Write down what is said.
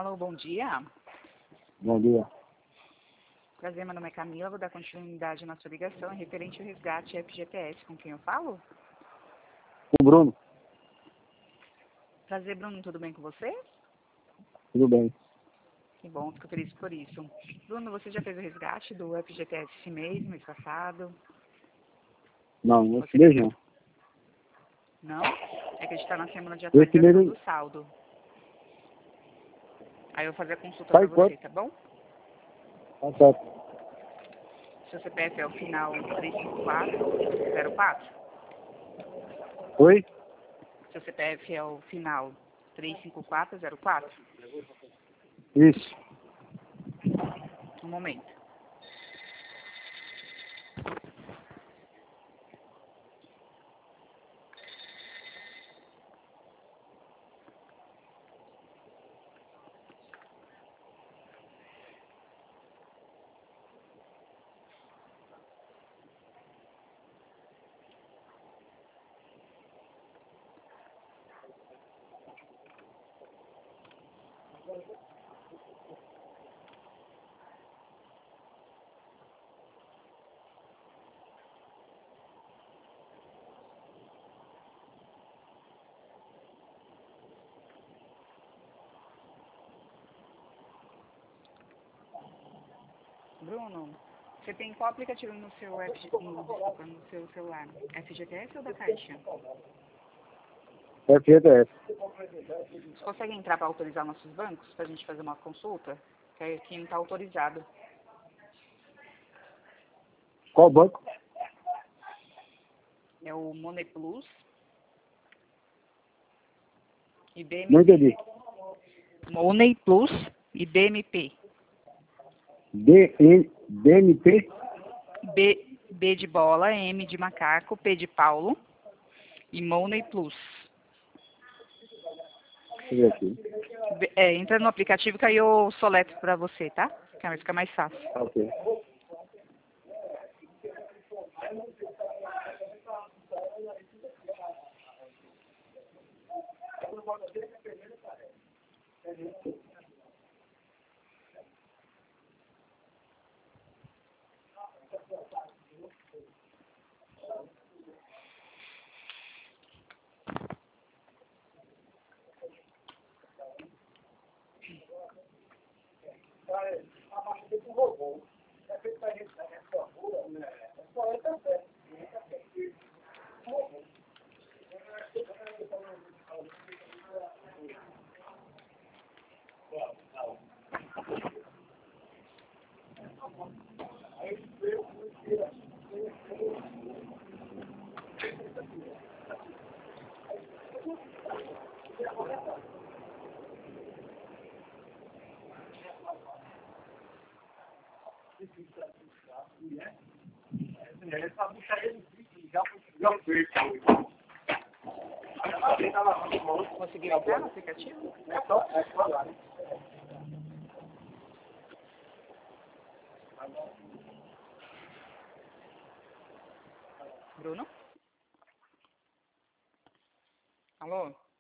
Alô, bom dia. Bom dia. Prazer, meu nome é Camila, vou dar continuidade na sua ligação referente ao resgate FGTS. Com quem eu falo? O Bruno, Prazer, Bruno, tudo bem com você? tudo bem. Que bom, fico feliz por isso. Bruno, você já fez o resgate do FGTS esse mês passado? Não, esse Você mês recebeu? não. Não? É que a gente está na semana de Esse mês atualização não. do saldo. Aí eu vou fazer a consulta para Faz você, quanto? tá bom? Tá certo. Seu CPF é o final 35404? Oi? Seu CPF é o final 35404? Isso. Um momento. Bruno, você tem qual aplicativo no seu desculpa, no seu celular? FGTS ou da Caixa? FGTS. Você consegue entrar para autorizar nossos bancos, para a gente fazer uma consulta? Que aqui não está autorizado. Qual banco? É o Money Plus e Não BMP. entendi. Money Plus e BMP. DNP? B de bola, M de macaco, P de Paulo e Money Plus. Deixa eu ver aqui. Entra no aplicativo que aí eu soletro para você, tá? Que aí fica mais fácil. Tá ok. Conseguiu entrar no aplicativo? Bruno? Alô?